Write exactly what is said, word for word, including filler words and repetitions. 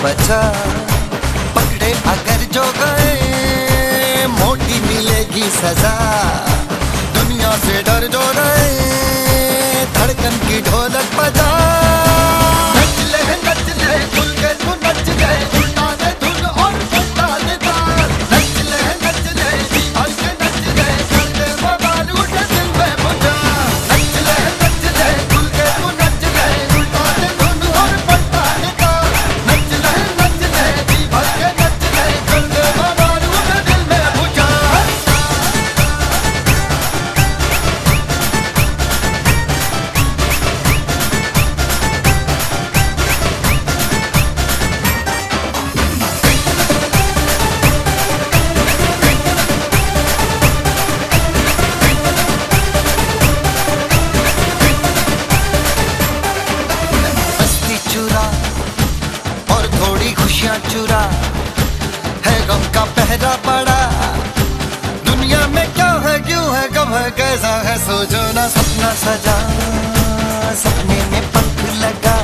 बचा, पकड़े अगर जो गए मोटी मिलेगी सजा। दुनिया से डर जो रहे धड़कन की ढोलक बजा। नच ले नच ले खुल के तू नच ले, उल्टा दे धुन और पलटा दे ताल। नच ले नच ले हंस के नच ले, कर दे बवाल उठे दिल में बुझा। नच ले नच ले खुल के तू नच ले, उल्टा दे धुन और पलटा दे ताल। नच ले नच ले हंस के नच ले, कर दे बवाल उठे दिल में बुझा। और थोड़ी खुशियां चुरा है गम का पहरा पड़ा। दुनिया में क्या है क्यों है कब है कैसा है सोचो ना। सपना सजा सपने में पंख लगा,